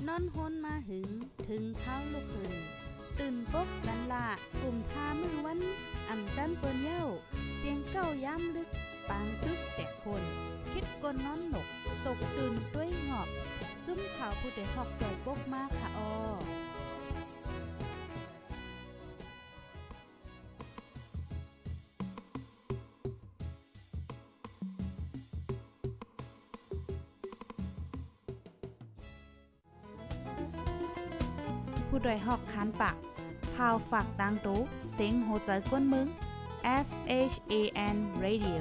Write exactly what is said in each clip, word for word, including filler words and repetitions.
นอนฮนมาหึงถึงเท้าลูกขึ้นตื่นปกกันละกลุ่มทามือวันอ่ำจันเปิ้นเย้าเสียงเก้าย้ำลึกปางตึกแต่คนคิดกนนอนหนกตกตื่นด้วยหงอบจุ้มข่าวผู้ใดหอกใจปกมากค่ะออผู้ใดหอกคานปากพาวฝากดังตู้เสียงโหใจกวนมึง S H A N Radio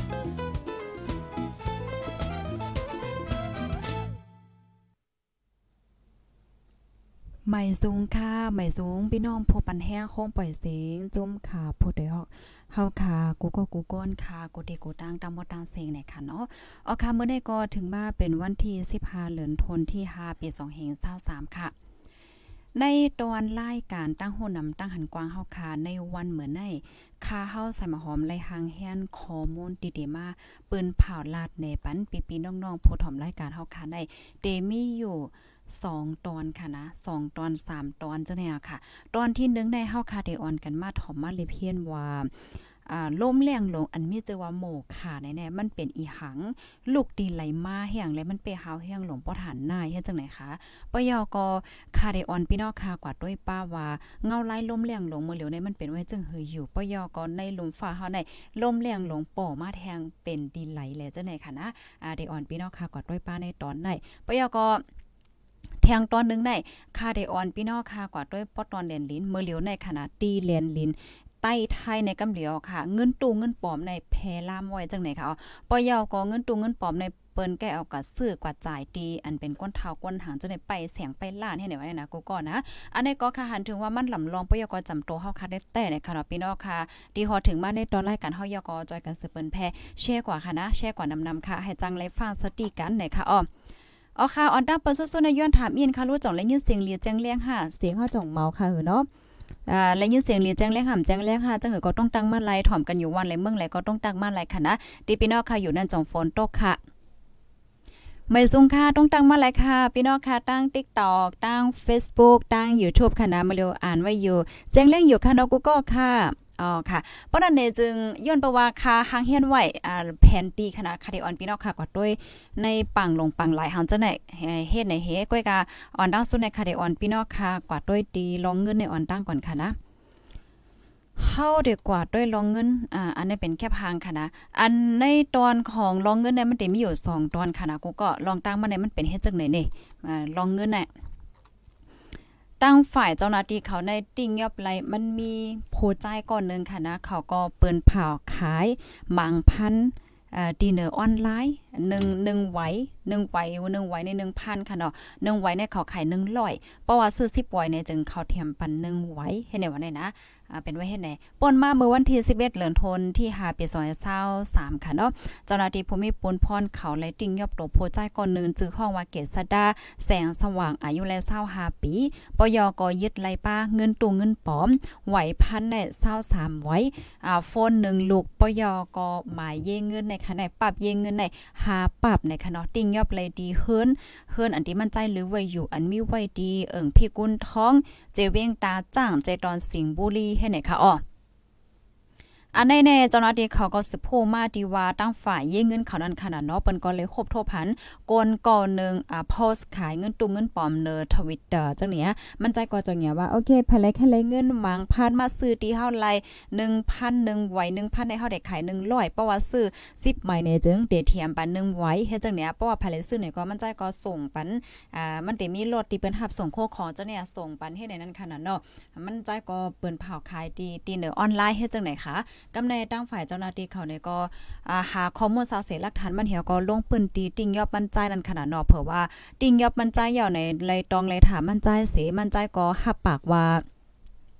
ใหม่สูงค่ะใหม่สูงพี่น้องผู้ปันแห้งโค้งปล่อยเสียงจุ้มค่ะผู้ใดฮอกเฮาค่ะกูก็กูก้นค่ะกูติกูตั้งตามบ่ตั้งเสียงเนี่ยค่ะเนาะเอาค่ะมื้อนี้ก็ถึงมาเป็นวันที่สิบห้าเดือนธันวาคมที่ห้าปีสองพันยี่สิบสามค่ะในตอนรายการตั้งโหนำตั้งหันกว้างเฮาค่ะในวันเหมือนในค่าเฮาใส่มาหอมไล่หางแฮนข้อมูลดีๆมาปืนเผาลาดในปันปีๆน้องๆผู้ถ่อมรายการเฮาค่ะได้เตมีอยู่สองตอนค่ะนะสองตอนสามตอนจังได๋อ่ะค่ะตอนที่หนึ่งได้เฮาค่ะได้ออนกันมาถ่อมมาเลยเพียนว่าอ่าลมแรงลงอันมีชื่อว่าโมค่ะแน่ๆมันเป็นอีหังลูกดีไหลมาแห้งและมันไปหาวแห้งหลงบ่ฐานนายเฮ็ดจังได๋คะปยกค่ะได้ออนพี่น้องค่ะกว่าด้วยป้าว่าเงาลายลมแรงลงมื้อเหลียวในมันเป็นไว้จึงเฮยอยู่ปยกในลมฟ้าเฮาในลมแรงลงป่อมาแทงเป็นดีไหลแลจังได๋ค่ะนะอ่าได้ออนพี่น้องค่ะกว่าด้วยป้าในตอนไหนปยกแทงตอนนึงได้คาเดออนพี่น้องค่ะกว่าด้วยปอตอนแลนลิ้นมือเหลียวในขณะตีแลนลิ้นใต้ไทยในกำเหลียวค่ะเงินตู้เงินปลอมในแพล่ามไว้จังไหนค่ะปยก็เงินตู้เงินปลอมในเปิ้นแก้เอากับซื้อกว่าจ่ายตีอันเป็นก้นเท้าก้นหางจังได๋ไปแสงไปล้านให้ไหนว่านะกูก่อนนะอันนี้ก็ค่ะหันถึงว่ามันลำลองปยก็จำโตเฮาค่ะได้แต่ในค่ะพี่น้องค่ะดีฮอถึงมาในตอนรายการเฮายก็จอยกันสืบเปิ้นแพแชร์กว่าค่ะนะแชร์กว่านำๆค่ะให้จังไลฟังสติกันไหนค่ะอ้ออ๋อค่ะออนตั้งเปิ้นซุๆในย้อนถามอินค่ะรู้จ่องและยินเสียงเลียแจ้งแรงค่ะเสียงเฮาจ่องเมาค่ะหือเนาะอ่าและยินเสียงเลียแจ้งแรงห่ำแจ้งแรงค่ะจังหือก็ต้องตั้งมาไลถ่อมกันอยู่วันไรเมืองไรก็ต้องตั้งมาไลค่ะนะดิพี่น้องค่ะอยู่นั่นจ่องฝนตกค่ะไม่สูงค่ะต้องตั้งมาไลค่ะพี่น้องค่ะตั้ง TikTok ตั้ง Facebook ตั้ง YouTube ค่ะนะมาเร็วอ่านไว้อยู่แจ้งแรงอยู่ค่ะเนาะกูก็ค่ะอ๋อค่ะเพราะนั้นเนี่ยจึงย้อนไปว่าค่าหางเฮียนไว้อ่าแผนตีคณะคาเดออนพี่น้องค่ะกว่าด้วยในปังลงปังหลายหางจังได๋เฮ็ดในเฮก้อยกะออนดังสุดในคาเดออนพี่น้องค่ะกว่าด้วยตีลองเงินในออนตั้งก่อนค่ะนะเฮาได้กว่าด้วยลองเงินอ่าอันนี้เป็นแค่พางค่ะนะอันในตอนของลองเงินเนี่ยมันได้มีอยู่สองตอนค่ะนะกูก็ลองตั้งมาเนี่ยมันเป็นเฮ็ดจังได๋นี่อ่าลองเงินน่ะตั้งฝ่ายเจ้าหน้าที่เขาในติ่งยอบไหลมันมีโพจ่ายก่อนนึงค่ะนะเขาก็เปิ้นเผาขายบางพันอ่าดินเนอร์ออนไลน์หนึ่ง หนึ่งไหวหนึ่งไหวหนึ่งไหวใน หนึ่งพัน ค่ะเนาะหนึ่งไหวในเขาขายหนึ่งร้อยเพราะว่าซื้อสิบไหวเนี่ยจึงเขาเทียมปันหนึ่งไหวเฮ็ดได้ว่าได้นะอ่าเป็นไว้เฮ็ดไหนป่นมาเมื่อวันที่สิบเอ็ดเดือนธันวาคมที่ห้าปีสองพันยี่สิบสามค่ะเนาะเจ้าหน้าที่ภูมิปนพรเขาและติ่งยอบโตโพจ่ายก่อนนึงจื้อห้องว่าเกษดาแสงสว่างอายุและยี่สิบห้าปีปยก็ยึดไล่ป้าเงินตู้เงินปลอมไหวพันได้ยี่สิบสามไว้อ่าโฟนหนึ่งลูกปยก็หมายเยเงินในขณะปรับเยเงินในหาปรับในขณะติ่งยอบเลยดีเฮิรนเฮิรนอันที่มันใจหรือไว้อยู่อันมีไว้ดีเอิ่งพี่กุนท้องเจเว้งตาจ้างใจตอนสิงห์บุรีให้ไหนคะอ้ออันในๆเจ้าหน้าที่เขาก็สิโพมาดีว่าตั้งฝ่ายเยเงินเขานั้นขนาดเนาะเปิ้นก็เลยคบโทพันกลก่อนึงอ่าโพสต์ขายเงินตุ้งเงินปลอมเนอ Twitter จังเนี้ยมันใจก็จังเนี้ยว่าโอเคภายไลแค่ไลเงินหวังพันมาซื้อที่เฮาไล หนึ่งพัน หนึ่งไหว หนึ่งพัน ให้เฮาได้ขายหนึ่งร้อยเพราะว่าซื้อสิบใบเนี่ยจึงเตเทียมปันหนึ่งไหวเฮ็ดจังเนี้ยเพราะว่าภายไลซื้อเนี่ยก็มันใจก็ส่งปันอ่ามันได้มีรถที่เปิ้นรับส่งโคของจังเนี้ยส่งปันเฮ็ดในนั้นขนาดเนาะมันใจก็เปิ้นเผาขายดีตีเนอออนไลน์เฮ็ดจังไหนคะกำในตั้งฝ่ายเจ้าหน้าที่เขาเนี่ยก็อ่าหาข้อมูลสาวเสหลักฐานมันเหี่ยวก็ลงปืนตีติ่งยอบมันใจนั่นขนาดเนาะเผื่อว่าติ่งยอบมันใจยาวในไลตองไลถามมันใจเสมันใจก็หับปากว่า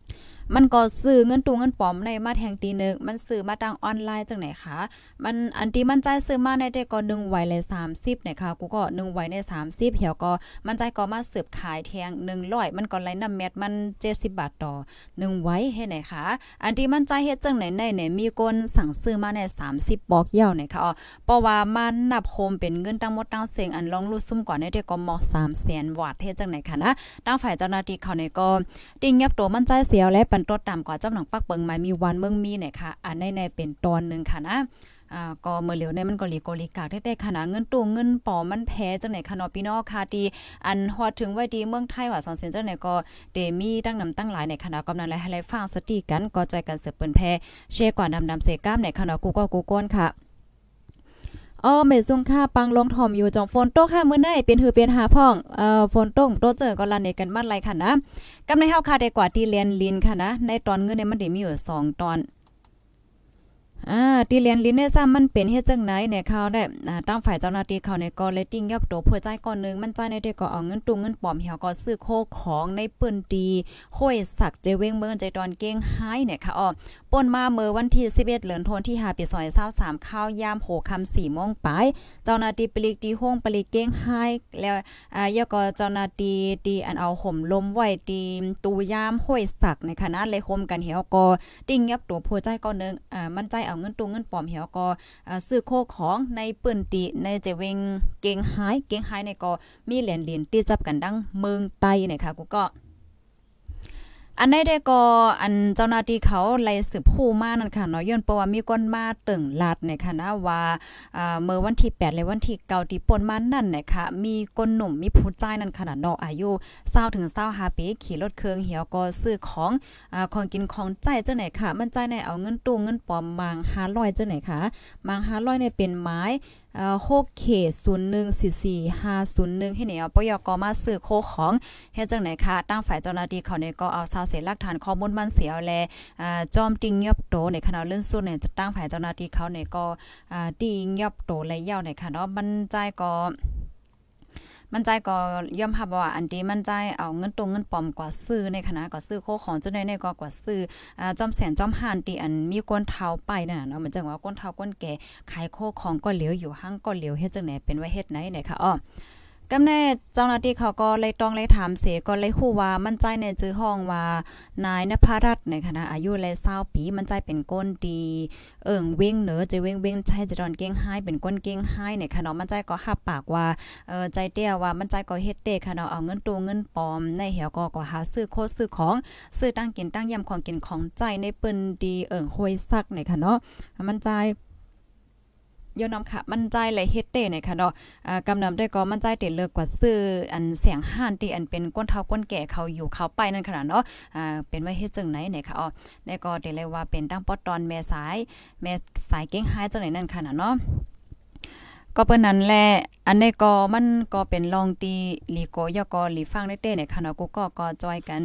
มันก็ซื้อเงินตุงเงินปลอมในมาแทงตีนึงมันซื้อมาทางออนไลน์จังไหนคะมันอันที่มันจ่ายซื้อมาในแต่ก็หนึ่งไหวเลยสามสิบนะคะกูก็หนึ่งไหวในสามสิบเหี่ยวก็มันจ่ายก็มาสืบขายแทงหนึ่งร้อยมันก็ไหลน้ำเม็ดมันเจ็ดสิบบาทต่อหนึ่งไหวเฮ็ดไหนคะอันที่มันจ่ายเฮ็ดจังไหนในเนี่ยมีคนสั่งซื้อมาในสามสิบบอกเหี่ยวไหนคะอ๋อเพราะว่ามันนับโฮมเป็นเงินทั้งหมดทั้งเสียงอันลองรูดซุ่มก่อนในแต่ก็หมอสามแสนวาทเฮ็ดจังไหนคะนะทางฝ่ายเจ้าหน้าที่เขาเนี่ยก็ติงยับตัวมันจ่ายเสียและปันตดตามกว่าเจ้าหนังปักเบิงมามีวันเมืองมีเนี่ยค่ะอันในในเป็นตอนนึงค่ะนะอ่าก็เมื่อเหลียวเนี่ยมันก็หลีโกลีกากได้ๆขนาดเงินตู้เงินปอมันแพ้จังไหนค่ะเนาะพี่น้องค่ะที่อันฮอดถึงไว้ดีเมืองไทยว่าสองเซนจังไหนก็เดมีตั้งนำตั้งหลายในคณะกำนันและให้ฟังสติกันก็ใจกันเสือเปิ้นแพ้เชกว่าดำๆเสก้ามในคณะกูก็กูก้นค่ะอ๋อเมซุงค่าปังลงถ่อมอยู่จองฝนตกค่ะมื้อไหนเป็นหือเป็นหาพ่องเอ่อฝนตกโตเจอก็ลันในกันมาไลค่ะนะกำในเฮาค่ะได้กว่าที่เรียนลินค่ะนะในตอนเงินเนี่ยมันได้มีอยู่สองตอนอ่าที่เรียนลินเนี่ยซ้ำมันเป็นเฮ็ดจังไหนเนี่ยเขาได้อ่าตั้งฝ่ายเจ้าหน้าที่เขาในก็เลยติ้งยอบโตเพื่อจ่ายก่อนนึงมันจ่ายในเด็กก็เอาเงินตุงเงินปลอมเหี่ยวก็ซื้อโคของในปืนตีห้วยสักเจเวงเมืองใจตอนเก้งหายเนี่ยค่ะอ๋อป่นมาเมื่อวันที่สิบเอ็ดเดือนธันวาคมที่ห้าปีสองพันยี่สิบสามข้าวยามโหค่ำ สี่โมงปลายเจ้าหน้าที่ปลีกตีห้องปลีกเก้งหายแล้วอ่ายก็เจ้าหน้าที่ตีอันเอาห่มลมไว้ตีตูยามห้วยสักในคณะเลยห่มกันเหี่ยวก็ติ้งยับตัวผู้ใจก่อนนึงอ่ามันใจเอาเงินตุงเงินปลอมเหี่ยวก็อ่าซื้อโคของในปืนตีในเจเวงเก้งหายเก้งหายในก็มีเหรียญเหรียญตีจับกันดังเมืองไต้เนี่ยค่ะกูก็อันใดได้ก็อันเจ้าหน้าที่เขาไล่สืบผู้มานั่นค่ะเนาะย้อนเพราะว่ามีคนมาตึงลาดในค่ะนะว่าอ่าเมื่อวันที่แปดและวันที่เก้าที่ป่นมานั่นนะคะมีคนหนุ่มมีผู้ชายนั่นขนาดเนาะอายุยี่สิบถึงยี่สิบห้าปีขี่รถเครื่องเหี่ยวก็ซื้อของอ่าของกินของใจจังไหนค่ะมันใจในเอาเงินตู้เงินปลอมมางห้าร้อยจังไหนค่ะมางห้าร้อยเนี่ยเป็นไม้เอ่อ หก เค ศูนย์ หนึ่ง สี่ สี่ ห้า ศูนย์ หนึ่ง ให้เนี่ยปยกมาซื้อโคของเฮ็ดจังไหนคะตั้งฝ่ายเจ้าหน้าที่เขาเนี่ยก็เอาซาวเสียหลักฐานข้อมูลมันเสียแลอ่าจอมติงยับโตในขณะเลื่อนสุดเนี่ยจะตั้งฝ่ายเจ้าหน้าที่เขาเนี่ยก็อ่าติงยับโตและยาวในค่ะเนาะมันใจก็มันใจก็ย่อมรับว่าอันที่มันใจเอาเงินตรงเงินปลอมกว่าซื้อในคณะก็ซื้อโคของจังได๋ในก็กว่าซื้ออ่าจอมแสนจอมห่านที่อันมีก้นเท้าไปนั่นน่ะเนาะมันจังว่าก้นเท้าก้นแก่ขายโคของก็เหลียวอยู่หั่งก็เหลียวเฮ็ดจังได๋เป็นว่าเฮ็ดไหนเนี่ยค่ะอ้อกำแน่เจ้าหน้าที่เขาก็เลยต้องเลยถามเสก็เลยฮู้ว่ามันใจในชื่อห้องว่านายนภรัตน์ในคณะอายุเลยยี่สิบปีมันใจเป็นก้นดีเอิ้งเว้งเหนือจะเว้งเว้งใช้จะดอนเก้งหายเป็นก้นเก้งหายในคณะมันใจก็รับปากว่าเออใจเตี้ยว่ามันใจก็เฮ็ดเด้ค่ะเนาะเอาเงินตูเงินปลอมในเหี่ยวก็ก็หาซื้อโคซื้อของซื้อตั้งกินตั้งยำของกินของใจในเปิ้นดีเอิ้งห้วยซักในค่ะเนาะมันใจยอนำค่ะมันใจเลยเฮ็ดเต้เนี่ยค่ะเนาะอ่ากำนำได้ก็มันใจเตเลิกกว่าซื้ออันเสียงห่านที่อันเป็นก้นเฒ่าก้นแก่เขาอยู่เขาไปนั่นขนาดเนาะอ่าเป็นว่าเฮ็ดจังไหนเนี่ยค่ะอ๋อได้ก็เตเลยว่าเป็นตั้งปอตอนแม่สายแม่สายเก้งหายจังไหนนั่นขนาดเนาะก็เปิ้นนั้นแหละอันนี้ก็มันก็เป็นลองตีหลีโกยอก็หลีฟังได้เต้เนี่ยค่ะเนาะกูก็ก็จอยกัน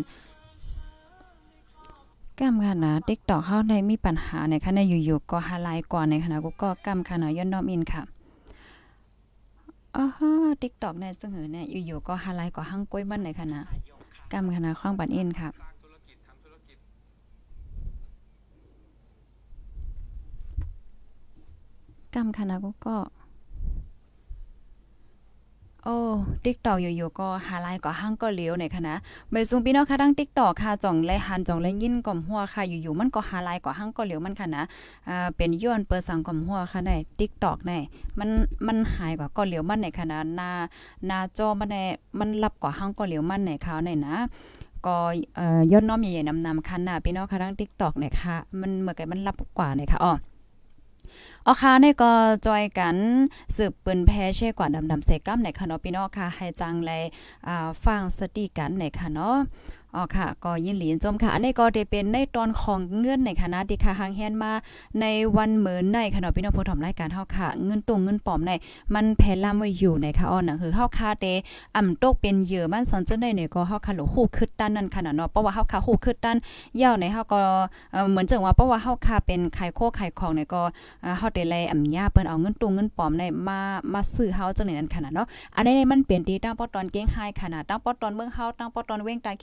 กำค่ะนะ TikTok เฮาได้มีปัญหาในค่ะในอยู่ๆก็หาลายกว่าในค่ะนะกูก็กำค่ะนะย้อนน้อมอินค่ะอ้อฮะ TikTok เนี่ยจังหือเนี่ยอยู่ๆก็หาลายกว่าหั่งก้วยมันในค่ะนะกำค่ะนะข้องปันอินค่ะกำค่ะนะกูก็โอ้ TikTok อยู่ๆก็หาลายก็หั่งก็เหลียวในค่ะนะเมื่อซุงพี่น้องค่ะดัง TikTok ค่ะจ่องแลหันจ่องแลยินก่อมหัวค่ะอยู่ๆมันก็หาลายก็หั่งก็เหลียวมันค่ะนะอ่าเป็นย้อนเปิดสังก่อมหัวค่ะใน TikTok ในมันมันหายกว่าก็เหลียวมันในค่ะนะหน้าหน้าจอมันในมันรับกว่าหั่งก็เหลียวมันในคราวในนะก็เอ่อย่อนน้อมใหญ่ๆนำๆคันน่ะพี่น้องค่ะดัง TikTok เนี่ยค่ะมันเหมือนกับมันรับกว่าเนี่ยค่ะอ้ออ๋อค่ะนี่ก็จอยกันสืบปืนแพเช่กว่าดำๆเสกัมในค่ะเนาะพี่น้องค่ะให้จังไลอ่าฟังสติกันในค่ะเนาะอ๋อค่ะก็ยินหลีนจมค่ะอันนี้ก็ได้เป็นในตอนของเงินในคณะที่ค่ะหางแฮนมาในวันเหมือนในค่ะเนาะพี่น้องผู้ถมรายการเฮาค่ะเงินตรงเงินปลอมในมันแผ่ล่ำไว้อยู่ในค่ะอ้อน่ะคือเฮาคาเตอ่ำตกเป็นเหยื่อมันสอนจังได๋เนี่ยก็เฮาค่ะโลฮู้คึดด้านนั้นค่ะเนาะเพราะว่าเฮาค่ะฮู้คึดด้านยาวในเฮาก็เอ่อเหมือนจังว่าเพราะว่าเฮาค่ะเป็นขายโคขายของเนี่ยก็อ่าเฮาได้แลอ่ำยาเปิ้นเอาเงินตรงเงินปลอมในมามาซื้อเฮาจังได๋นั่นค่ะเนาะอันนี้มันเป็นที่ตั้งปอตอนเก้งไฮขนาดตั้งปอตอนเมืองเฮาตั้งปอตอนเว้งตาขี้เล็กสองเซน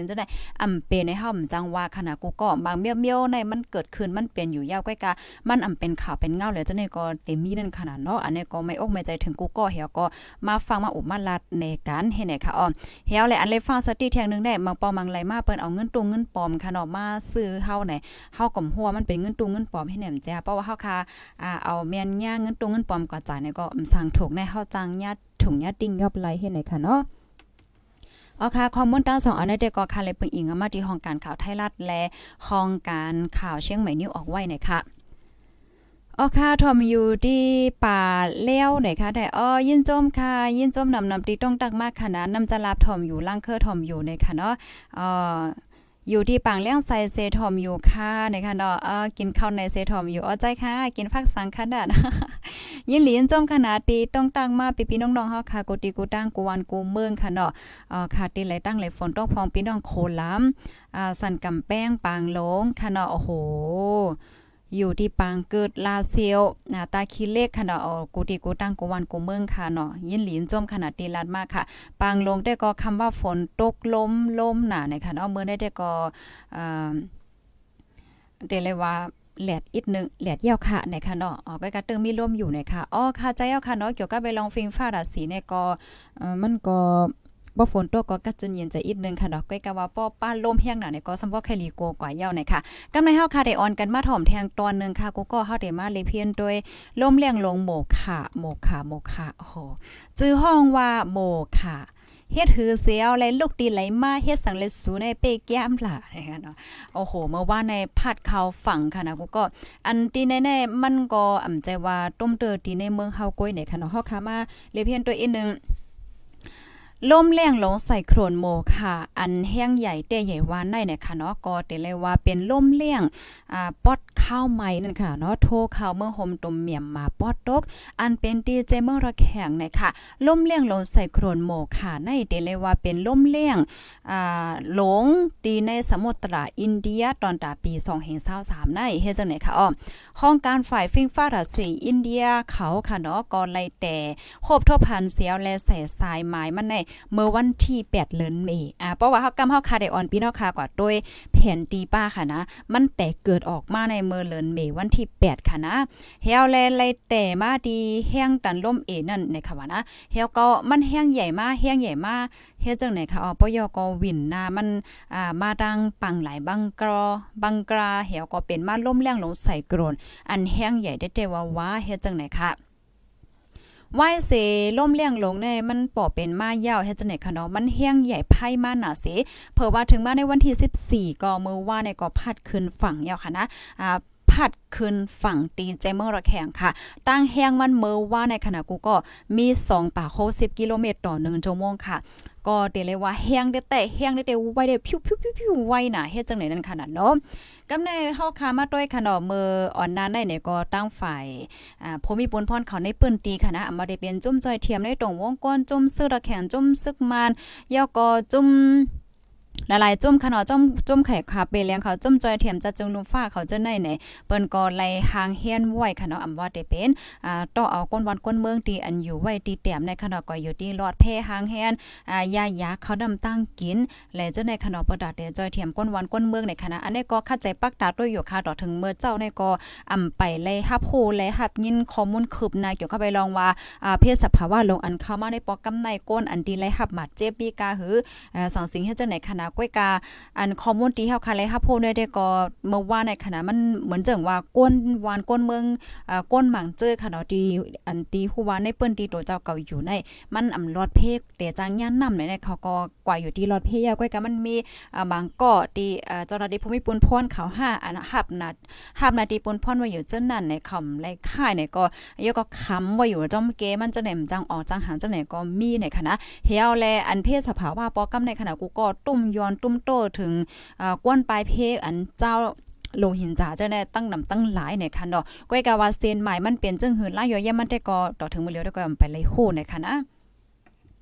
นจังได๋อำเป็นในเฮาจังว่าขนาดกูก็บางเมียวๆในมันเกิดขึ้นมันเป็นอยู่ยาวก้อยกะมันอำเป็นข่าวเป็นเงาแล้วจังได๋ก็เต็มมีนั่นขนาดเนาะอันนี้ก็ไม่อกไม่ใจถึงกูก็เหี่ยวก็มาฟังมาอุบมาลัดในการเฮ็ดให้ค่ะอ้อเหี่ยวเลยอันเลยฟังสติแทงนึงได้บางปอมังไหลมาเปิ้นเอาเงินตุงเงินปลอมค่ะเนาะมาซื้อเฮาไหนเฮาก็หัวมันเป็นเงินตุงเงินปลอมให้แหนมจ้าเพราะว่าเฮาค่ะอ่าเอาแม่นย่างเงินตุงเงินปลอมก็จ่ายเนี่ยก็สั่งถูกในเฮาจังญาติถุงญาติติ้งยอบไหลเฮ็ดให้ค่ะเนาะอ๋อค่ะข้อมูลตั้งสองอันนี้เด็กก็ค่ะเลยเพิ่งอิงมาที่ห้องการข่าวไทยรัฐและห้องการข่าวเชียงใหม่นิวออกไว้หน่อยค่ะอ๋อค่ะทอมอยู่ที่ป่าเลี้ยวหน่อยค่ะได้อ๋อยินจมค่ะยินจมนำนำตีต้องตักมากค่ะนะนำจะลาบทอมอยู่ล่างเคอทอมอยู่ในค่ะเนาะอ๋ออยู่ที่ปางเลี้ยงไซเซทอมอยู่ค่ะนะคะเนาะเออกินข้าวในเซทอมอยู่อ๋อใจค่ะกินผักสังขนาดยินหลีนจมขนาดตีต้องตั้งมาพี่ๆน้องๆเฮาค่ะกูตีกูตั้งกูวันกูเมืองค่ะเนาะเอ่อค่ะตีไหลตั้งไหลฝนตกพองพี่น้องโคล้ำอ่าสั่นกำแป้งปางหลงค่ะเนาะโอ้โหอยู่ที่ปางเกิดลาเซียวหน้าตาขี้เล็กค่ะเนาะกูตีกูตั้งกูวันกูเมืองค่ะเนาะยินหลีนจมขนาดตีลาดมากค่ะปางลงได้ก็คำว่าฝนตกลมลมหนาในค่ะเนาะเมื่อได้ได้ก็อ่าเดเลยว่าแหลดอีกนึงแหลดเยี่ยวค่ะในค่ะเนาะอ๋อก็กระตึงมีลมอยู่ในค่ะอ๋อค่ะใจเอาค่ะเนาะเกี่ยวกับไปลองฟิงฟ้าราศีในก็เอ่อมันก็บ่ฝนตกก็กัดจนเย็นใจอีกนึงค่ะดอกก้อยกะว่าป้อป้าลมเฮียงหนาเนี่ยก็สำบ่แคลีโกกว่าเย้าหน่อยค่ะกำในเฮาค่ะได้ออนกันมาถ่อมแทงตอนนึงค่ะกูก็เฮาได้มาเลยเพียนโดยลมเลี้ยงลงโมค่ะโมค่ะโมค่ะโอ้โหชื่อห้องว่าโมค่ะเฮ็ดหือเสียวและลูกตีไหลมาเฮ็ดสังเลสูในเปแก้มล่ะนะคะเนาะโอ้โหเมื่อว่าในพัดเขาฝั่งค่ะนะกูก็อันที่แน่ๆมันก็อำใจว่าต้มเตอที่ในเมืองเฮาก้อยเนี่ยค่ะเนาะเฮาค่ะมาเลยเพียนตัวอีกนึงลมแรงลงใส่โครนโมค่ะอันแห้งใหญ่แต่ใหญ่วานได้เนี่ยค่ะเนาะก็แต่เลยว่าเป็นลมแรงอ่าปอดข้าวใหม่นั่นค่ะเนาะโทข้าวเมื่อห่มตุ่มเมียมมาปอดตกอันเป็นดีเจเมืองระแข็งเนี่ยค่ะลมแรงลงใส่โครนโมค่ะในแต่เลยว่าเป็นลมแรงอ่าหลงตีในสมุทรอินเดียตอนตาปีสองพันยี่สิบสามในเฮ็ดจังไหนค่ะอ้อห้องการฝ่ายฟิงฟ้าราศีอินเดียเขาค่ะเนาะก็ไล่แต่โคบทบพันเสียวและใส่สายไม้มันในเมื่อวันที่แปดเดือนเมษอ่าเพราะว่าเฮากำเฮาคาได้ออนพี่น้องค่ะกว่าโดยแผนตีป้าค่ะนะมันแต่เกิดออกมาในเมื่อเดือนเมษวันที่แปดค่ะนะเฮาแลไล่แต่มาดีแห้งตันล่มเอนั่นในค่ะว่านะเฮาก็มันแห้งใหญ่มาแห้งใหญ่มาเฮ็ดจังไหนค่ะอ๋อปยก็วินนามันอ่ามาดังปังหลายบังกรอบังกราเฮาก็เป็นมาล่มแรงลงใส่กรนอันแห้งใหญ่ได้แต่ว่าว่าเฮ็ดจังไหนค่ะไหว้เสล่มเลี้ยงลงในมันป่อเป็นมายาวเฮ็ดจังได๋ค่ะเนาะมันเฮียงใหญ่ไพ่มาหนาเสเผื่อว่าถึงมาในวันที่สิบสี่ก็มื้อว่าในก็พัดขึ้นฝั่งยาวค่ะนะอ่าพัดขึ้นฝั่งตีนใจเมืองระแขงค่ะตั้งแห้งมันเมื่อว่าในขณะกูก็มีสองป่าโคสิบกิโลเมตรต่อหนึ่งชั่วโมงค่ะก็เดเลยว่าแห้งได้แต่แห้งได้แต่ไวได้พิวๆๆๆไวน่ะเฮ็ดจังได๋นั่นขนาดเนาะกำในเฮาค่ะมาด้วยค่ะเนาะมื้ออ่อนนานได้เนี่ยก็ตั้งฝ่ายอ่าผู้มีบุญพรเขาในปื้นตีค่ะนะบ่ได้เป็นจุ่มจ้อยเทียมในตรงวงกลจุ่มซื้อระแขงจุ่มซึกมานยอก็จุ่มหลายๆจุ่มค่ะเนาะจุ่มจุ่มไข่ค่ะเปเลี้ยงเขาจุ่มจอยเทียมจะจุ่มลุมฟ้าเขาจะไหนไหนเปิ้นก็ไล่หางเฮียนไว้ค่ะเนาะอำว่าได้เป็นอ่าต้องเอาก้นวันก้นเมืองที่อันอยู่ไว้ที่แต้มในค่ะเนาะก็อยู่ที่รอดแพหางเฮียนอ่ายายาเขาดำตั้งกินและเจ้าในค่ะเนาะประดัดจอยเทียมก้นวันก้นเมืองในคณะอันนี้ก็เข้าใจปักตาด้วยอยู่ค่ะต่อถึงเมื่อเจ้าในก็อำไปไล่ฮับโหไล่ฮับยินข้อมูลคืบหน้าเกี่ยวกับไปลองว่าอ่าเพศสภาวะลงอันเข้ามาในปอกำในก้นอันที่ไล่ฮับมาเจ็บปีกาหือเอ่อสองสิ่งเฮ็ดจังไหนคณะก้อยกาอันข้อมูลที่เฮาค่ะเลยฮับโพได้ได้ก็เมื่อว่าในขณะมันเหมือนจังว่าก้นวานก้นเมืองอ่าก้นหมางเจอค่ะเนาะที่อันที่ฮู้ว่าในเปิ้นที่ตัวเจ้าเก่าอยู่ในมันอำรอดเพกแต่จังย่านนำในเขาก็กว่าอยู่ที่รอดเพยาก้อยกะมันมีอ่าบางเกาะที่อ่าเจ้าหน้าที่ภูมิปนพรเขาห้าอันฮับนัดฮับนาทีปนพรไว้อยู่จังนั้นในคำและค่ายเนี่ยก็ยก็ค้ำไว้อยู่จ้อมเกมันจะแหนมจังออกจังหันจังไหนก็มีในคณะเฮาแลอันเพศสภาวะปอกำในขณะกูก็ตุ้มย้อนตุ้มโตถึงอ่ากวนปลายเพกอันเจ้าโลหินจ๋าจะได้ตั้งนำตั้งหลายในคันเนาะก้อยกะว่าเซนใหม่มันเป็นจึงหืนลายย่อยมันได้ก็ต่อถึงมื้อเลียวได้ก็ไปเลยโหในคันนะ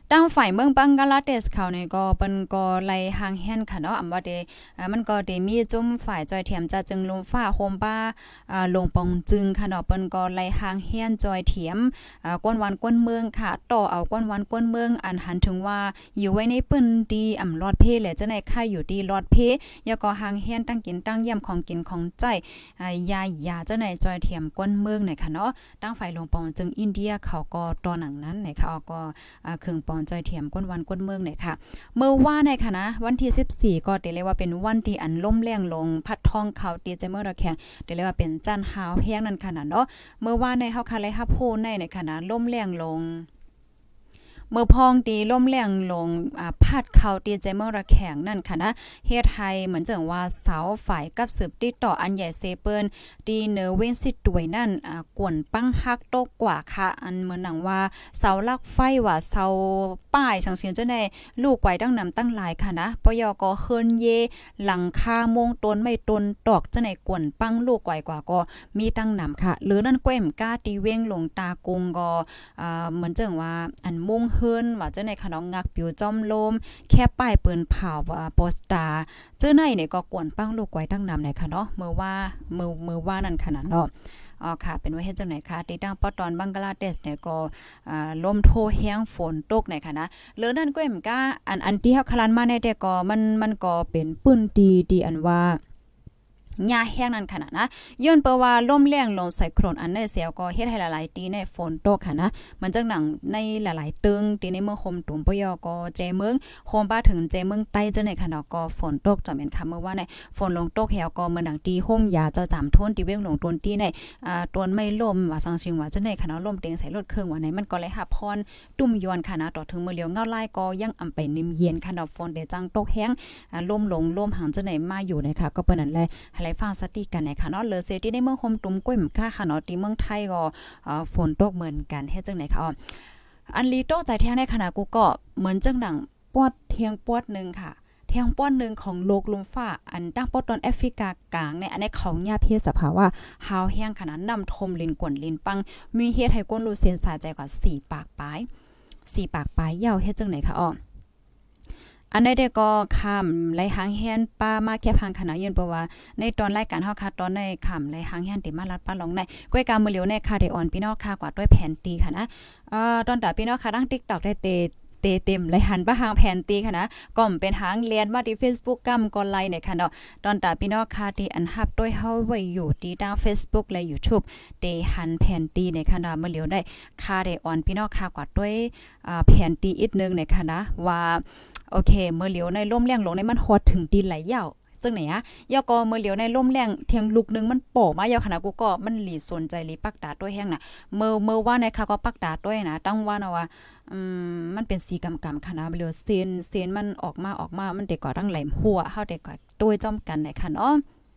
ตั้งฝ่ายเมืองบังกลาเทศเขาเนี่ยก็เปิ้นก็ไล่หางแฮนค่ะเนาะอำว่าเดอ่ามันก็ได้มีจุ่มฝ่ายจอยเทียมจะจึงลมฟ้าโฮมบ้าอ่าลงปองจึงค่ะเนาะเปิ้นก็ไล่หางแฮนจอยเทียมอ่าก้นวันก้นเมืองค่ะต่อเอาก้นวันก้นเมืองอันหันถึงว่าอยู่ไว้ในเปิ้นดีอำรอดเพแหละจังได๋ค่าอยู่ดีรอดเพแล้วก็หางแฮนตั้งกินตั้งเยี่ยมของกินของใจอ่ายายาจังได๋จอยเทียมก้นเมืองเนี่ยค่ะเนาะตั้งฝ่ายลงปองจึงอินเดียเขาก็ตอหนังนั้นเนี่ยค่ะก็อ่าครึ่งปอนจอยเทียมก้นวันก้นเมืองเนี่ยค่ะเมื่อว่าในค่ะนะวันที่สิบสี่ก็เรียกว่าเป็นวันที่อันล่มแรงลงพัดทองเขาตีใจเมื่อระแข็งเรียกว่าเป็นจันหาวแห้งนั่นค่ะเนาะเมื่อว่าในเฮาค่ะเลยฮับโพในในค่ะนะล่มแรงลงเมื่อพองตีล่มแรงลงอ่าพัดเข้าตีใจเมืองระแข็งนั่นค่ะนะเฮ็ดให้เหมือนจังว่าเสาฝ่ายกับสืบติดต่ออันใหญ่เซเปิ้นตีเนอเว้นสิตวยนั่นอ่ากวนปังฮักโตกว่าค่ะอันเหมือนหนังว่าเสาลักไฟว่าเสาป้ายสังเสียนเจ้าในลูกไกวตั้งนำตั้งหลายค่ะนะปยก็เฮิรนเยหลังคามงต้นไม่ต้นตอกเจ้าในกวนปังลูกไกวกว่าก็มีตั้งนำค่ะหรือนั่นแก้มก้าตีเว้งลงตากงก็อ่าเหมือนจังว่าอันมงเฮิรนว่าเจ้าในขนมงักปิวจอมโลมแค่ป้ายปืนเผาว่าโปสตาเจ้าในเนี่ยก็กวนปังลูกไกวตั้งนำเนี่ยค่ะเนาะเมื่อว่าเมื่อเมื่อว่านั่นขนาดเนาะอ๋อค่ะเป็นว่าเฮ็ดจังไหนคะที่ตั้งปอตอนบังกลาเทศเนี่ยก็อ่าลมโทแห้งฝนตกเนี่ยค่ะนะเหลือนั่นก็เอ็มก้าอันอันที่เฮาคลานมาเนี่ยแต่ก็มันมันก็เป็นปื้นดีดีอันว่าหญ้าแห้งนั่นขนาดนะย้อนเปว่าลมแรงลงใส่โครนอันในเสียวก็เฮ็ดให้หลายๆตีในฝนตกค่ะนะมันจังหนังในหลายๆตึงตีในเมืองโฮมตุ่มปยก็เจเมืองโฮมบ้าถึงเจเมืองใต้จังได๋ค่ะเนาะก็ฝนตกจอมเป็นค่ะเมื่อว่าในฝนลงตกแฮวก็เมืองดังตีห้องยาเจ้าจามทุนตีเว้งลงต้นตีในอ่าต้นไม่ล่มว่าสังชิงว่าจังได๋ค่ะเนาะลมเต็งใส่รถเครื่องว่าไหนมันก็เลยหับพรตุ้มยวนค่ะนะต่อถึงมื้อเหลียวเงาลายก็ยังอำไปนิ่มเย็นค่ะเนาะฝนได้จังตกแห้งอ่าลมลงลมหางจังได๋มาอยู่นะคะก็เปิ้นนั่นแหละให้ฟังสติกันค่ะเนาะเลอเซที่ในเมืองโฮมตุ่มก้มค่าค่ะเนาะที่เมืองไทยก็อ่าฝนตกเหมือนกันเฮ็ดจังไหนคะอ๋ออันลีโตใจแท้ในขณะกูก็เหมือนจังดังปอดเทียงปอดนึงค่ะเทียงปอดนึงของโลกลมฟ้าอันตั้งปอดตอนแอฟริกากลางในอันนี้ของยาเพศสภาวะหาวแห้งขนาดนำทมลินกวนลินปังมีเฮ็ดให้ก้นรูเซนสาใจกว่าสี่ปากปลายสี่ปากปลายยาวเฮ็ดจังไหนคะอ๋ออันใดเด็กก็คำไล่หางแฮนป้ามาแค่พังขนาดยืนเพราะว่าในตอนรายการเฮาค่ะตอนในคำไล่หางแฮนติมาลัดป้าลองในก้อยกามือเหลียวในค่ะได้ออนพี่น้องค่ะกว่าด้วยแผ่นตีค่ะนะเอ่อตอนตาพี่น้องค่ะดัง TikTok ได้เตเตเต็มเลยหันป้าหางแผ่นตีค่ะนะก็เป็นหางเลียนมาที่ Facebook กำก่อนไลน์เนี่ยค่ะเนาะตอนตาพี่น้องค่ะที่อันฮับด้วยเฮาไว้อยู่ที่ทาง Facebook และ YouTube เตหันแผ่นตีเนี่ยค่ะนะมือเหลียวได้ค่ะได้ออนพี่น้องค่ะกว่าด้วยอ่าแผ่นตีอีกนึงเนี่ยค่ะนะว่าโอเคเมื่อเหลียวในล่มแรงลงในมันฮอดถึงดินไหลยาวจังไหนอะยอก็เมื่อเหลียวในล่มแรงเทียงลูกนึงมันโป่มายาวขนาดกูก็มันหลีสนใจหลีปักดาด้วยแห้งน่ะเมื่อเมื่อว่าในค่ะก็ปักดาด้วยนะตั้งว่านะว่าอืมมันเป็นสีกำๆค่ะนะเหลียวเซนเซนมันออกมาออกมามันเด็กกว่าตั้งแหลมหัวเฮาเด็กกว่าด้วยจ้อมกันได้ค่ะเนาะ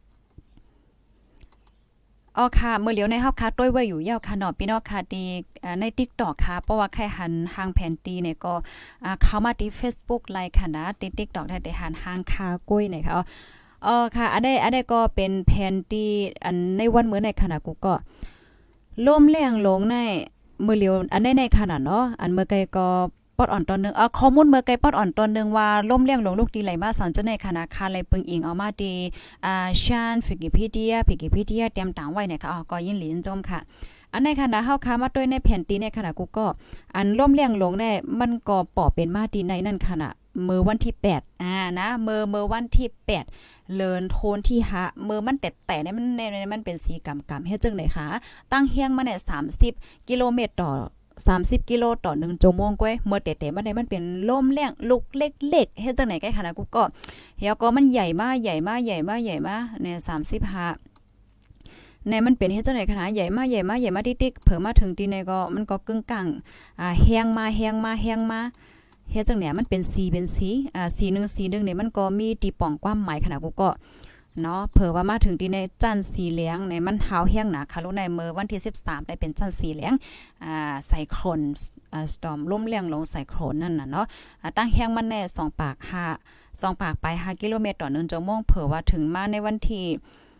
อ๋อค่ะเมื่อเหลียวในเฮาค่ะต้วยไว้อยู่ยาวค่ะเนาะพี่น้องค่ะดีอ่าใน TikTok ค่ะเพราะว่าใครหันหางแผ่นตีเนี่ยก็อ่าเข้ามาที่ Facebook ไลค์ค่ะนะที่ TikTok ได้หันหางคาก้อยเนี่ยค่ะอ๋อค่ะอันนี้อันนี้ก็เป็นแผ่นตีอันในวันมื้อในขณะกูก็ล่มแรงลงในมื้อเหลียวอันในในขณะเนาะอันเมื่อไกก็ปอดอ่อนตอนนึงอ่ะข้อมูลเมื่อไกลปอดอ่อนตอนนึงว่าล่มเลี้ยงลงลูกดีไหลมาสันจะในคณะคาไหลปึงอิงเอามาดีอ่าชานฟิกิพีเดียฟิกิพีเดียเตรียมต่างไว้เนี่ยค่ะอ๋อก็ยินหลินจมค่ะอันในขณะเฮาค้ามาด้วยในแผ่นตีในขณะกูก็อันล่มเลี้ยงลงได้มันก็ปอเป็นมาดีในนั่นขณะมื้อวันที่แปดอ่านะมื้อมื้อวันที่แปดเลินโทนที่หะมื้อมันแตะๆเนี่ยมันมันเป็นสีกำๆเฮ็ดจังได๋คะตั้งเฮียงมาเนี่ยสามสิบกิโลเมตรต่อสามสิบกิโลต่อหนึ่งชั่วโมงก้อยเมื่อเตะๆมาได้มันเป็นลมแรงลูกเล็กๆเฮ็ดจังไหนใกล้ขนาดกูก็เฮียก็มันใหญ่มากใหญ่มากใหญ่มากใหญ่มากเนี่ยสามสิบห้าในมันเป็นเฮ็ดจังได๋ขนาดใหญ่มากใหญ่มากใหญ่มากติ๊กๆเพิ่มมาถึงที่ในก็มันก็กึ่งกลางอ่าแห้งมาแห้งมาแห้งมาเฮ็ดจังเนี่ยมันเป็นสีเป็นสีอ่าสีนึงสีนึงเนี่ยมันก็มีตีป่องความหมายขนาดกูก็เนาะเผื่อว่ามาถึงที่ในจันทร์สีเหลืองในมันหาวแห้งหนาค่ะลูกในเมื่อวันที่สิบสามได้เป็นจันทร์สีเหลืองอ่าไซโคลนอ่าสตอร์มลมแรงลงไซโคลนนั่นน่ะเนาะอ่าตั้งแห้งมันแน่สองปากห้าสองปากไปห้ากิโลเมตรต่อหนึ่งชั่วโมงเผื่อว่าถึงมาในวันที่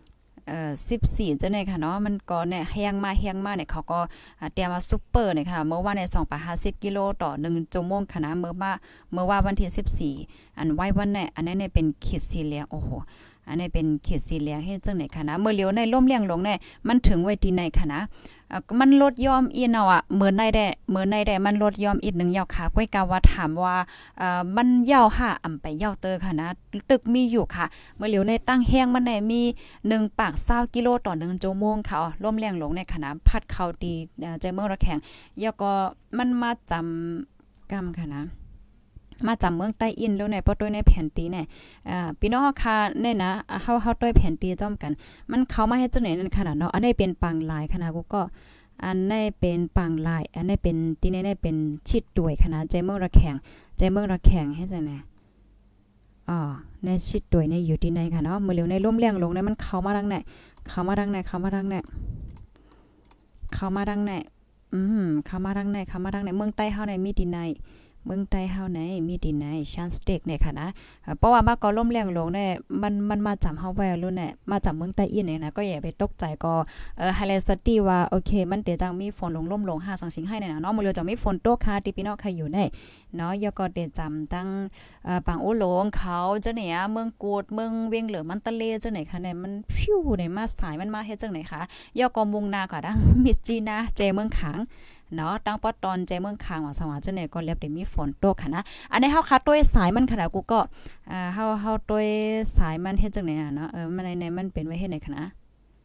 เอ่อสิบสี่จังได๋ค่ะเนาะมันก็เนี่ยแฮงมาแฮงมาเนี่ยเขาก็เตรียมว่าซุปเปอร์เนี่ยค่ะเมื่อวานเนี่ยสองร้อยห้าสิบกิโลต่อหนึ่งชั่วโมงค่ะนะเมื่อว่าเมื่อว่าวันที่สิบสี่อันไว้วันเนี่ยอันนั้นเนี่ยเป็นขีดสีเหลืองโอ้โหอันนี้เป็นขีดสีเหลืองเฮ็ดจังได๋ค่ะนะเมื่อเหลียวในล่มเลี้ยงลงเนี่ยมันถึงไว้ที่ไหนค่ะนะมันลดยอมอีเนาะอ่ะเหมือนในได้เหมือนในได้มันลดยอมอีกหนึ่งยาวค่ะก้อยกาว่าถามว่าเอ่อมันยาวค่ะอำไปยาวเตอค่ะนะตึกมีอยู่ค่ะเมื่อเหลียวในตั้งแห้งมันได้มีหนึ่งปากยี่สิบกิโลต่อหนึ่งชั่วโมงค่ะล่มเลี้ยงลงในค่ะนะพัดเข้าตีใจเมืองระแข็งแล้วก็มันมาจำกรรมค่ะนะมาจากเมืองใต้อินแล้วในปอต้วยในแผ่นตีเนี่ยอ่าพี่น้องค่ะเนี่ยนะเฮาเฮาต้วยแผ่นตีจ้อมกันมันเข้ามาให้จังไหนนั่นขนาดเนาะอันนี้เป็นปังลายขนาดกูก็อันนี้เป็นปังลายอันนี้เป็นที่นี่ได้เป็นชิดด้วยขนาดใจเมืองระแข็งใจเมืองระแข็งให้จังไหนอ๋อในชิดด้วยในอยู่ที่ไหนค่ะเนาะมื้อเร็วในร่มเลี้ยงลงเนี่ยมันเข้ามาทางไหนเข้ามาทางไหนเข้ามาทางไหนเข้ามาทางไหนอืมเข้ามาทางไหนเข้ามาทางไหนเมืองใต้เฮาในมีที่ไหนเมืองใต้เฮาไหนมีดินไหนชันสเต็กเนี่ยค่ะนะเพราะว่ามาก็ล่มแรงลงเนี่ยมันมันมาจำเฮาไว้รุ่นเนี่ยมาจากเมืองใต้อีเนี่ยนะก็อย่าไปตกใจก็เอ่อไฮไลท์สตี้ว่าโอเคมันเตจังมีฝนลงล่มลงห้าสองสิงให้เนี่ยนะเนาะมื้อเร็วจะมีฝนตกค่ะที่พี่น้องใครอยู่ได้เนาะยก็เตจำตั้งเอ่อปางโอหลงเขาจังเนี่ยเมืองกูดเมืองเวียงเหลือมันตะเลจังไหนค่ะเนี่ยมันฟิวเนี่ยมาสายมันมาเฮ็ดจังไหนคะยก็มุงนาก็ดังมิดจีนะเจเมืองขางเนาะตั้งปอตอนใจเมืองคางว่าสว่างจังได๋ก็เรียบได้มีฝนตกค่ะนะอันนี้เฮาคัดด้วยสายมันขนาดกูก็อ่าเฮาเฮาด้วยสายมันเฮ็ดจังได๋น่ะเนาะเออมันในมันเป็นไว้เฮ็ดไหนคะนะ